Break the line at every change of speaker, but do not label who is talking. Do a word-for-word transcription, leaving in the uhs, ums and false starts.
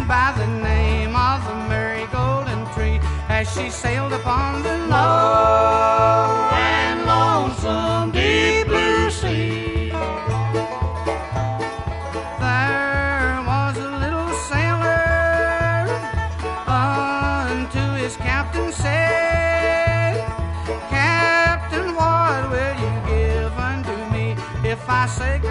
by the name of the Mary Golden Tree as she sailed upon the low and lonesome deep blue sea. There was a little sailor unto his captain said, Captain, what will you give unto me if I say